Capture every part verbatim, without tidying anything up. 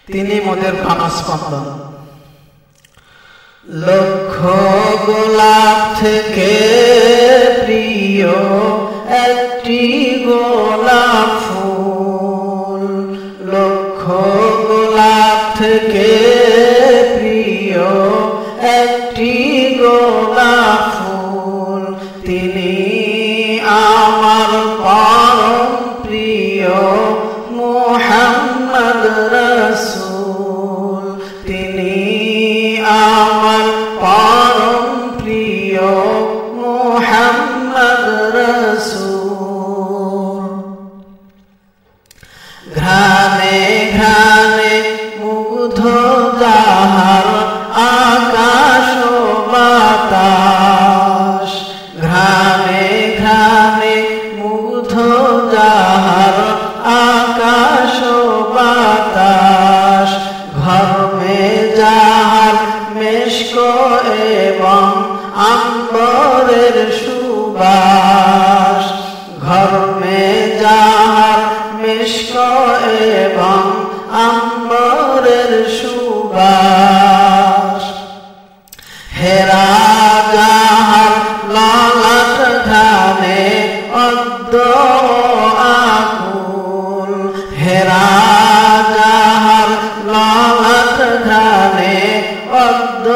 তিনি মোদের প্রাণস্পন্দন। লক্ষ গোলাপ থেকে প্রিয় একটি গোলাপ ফুল, লক্ষ গোলাপ থেকে প্রিয় একটি গোলাপ ফুল, তিনি আমার পরম প্রিয় মুহাম্মদ রাসূল, তিনি আমার পরম প্রিয় মুহাম্মদ রাসূল। ঘ্রাণে ঘ্রাণে মুগ্ধ যাহার আকাশ বাতাস, ঘ্রাণে ঘ্রাণে মুগ্ধ যাহার আকাশ বাতাস, ঘর্মে যাহার মেশক এবং আম্বরের সুবাস, ঘর্মে যাহার মেশক এবং আম্বরের সুবাস, হেরা যাহার লালাট ঘ্রাণে অদ্য আকুল, হেরা যাহার লালাট ঘ্রাণে অদ্য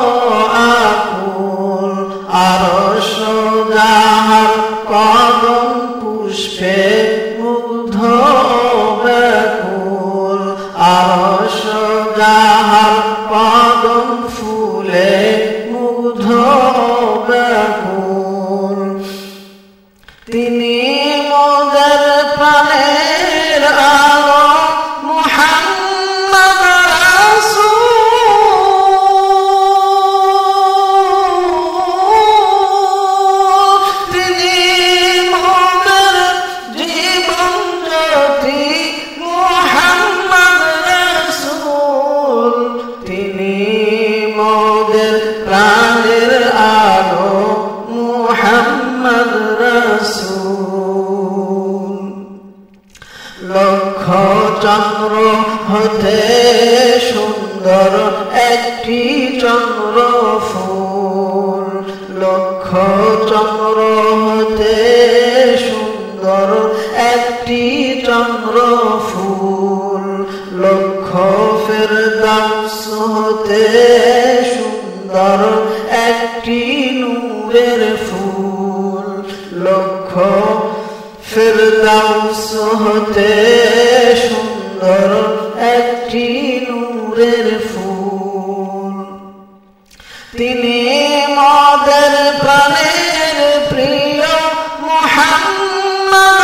আকুল, আরশ যাহার কদম পুষ্পে মুগ্ধ ব্যাকুল, আরশ যাহার কদম ফুলে মুগ্ধ ব্যাকুল, তিনি মোদের প্রাণের আলো মুহাম্মদ রাসূল, তিনি মোদের জীবন জ্যোতি মুহাম্মদ রাসূল, তিনি মোদের প্রাণের আলো মুহাম্মদ রাসূল। লক্ষ চন্দ্র হতে সুন্দর একটি চন্দ্র ফুল, লক্ষ চন্দ্র হতে সুন্দর একটি চন্দ্র ফুল, লক্ষ ফেরদাউস হতে সুন্দর একটি নূরের ফুল, লক্ষ ফেরদাউস হতে সুন্দর একটি নূরের ফুল, তিনি মোদের প্রাণের প্রিয় মুহাম্মদ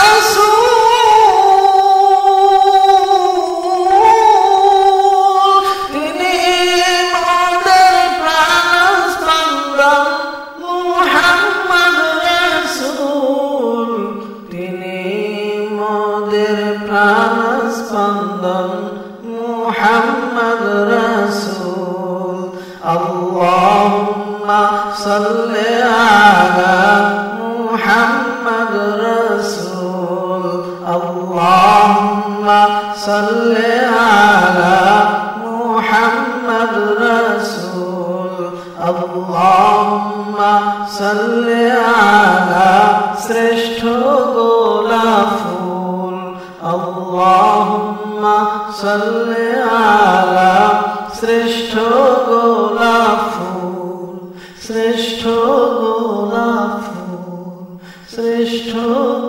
রাসূল, তিনি মোদের প্রাণস্পন্দন মুহাম্মদ রাসূল, তিনি মোদের প্রাণস্পন্দন মুহাম্মদ রাসূল। আল্লাহুম্মা সাল্লি আলা মুহাম্মদ রাসূল, আল্লাহুম্মা সাল্লি আলা মুহাম্মদ রাসূল, আল্লাহুম্মা সাল্লি আলা শ্রেষ্ঠ গোলাপ ফুল, আল্লাহুম্মা সাল্লি আলা শ্রেষ্ঠ গোলাপ ফুল, শ্রেষ্ঠ গোলাপ ফুল, শ্রেষ্ঠ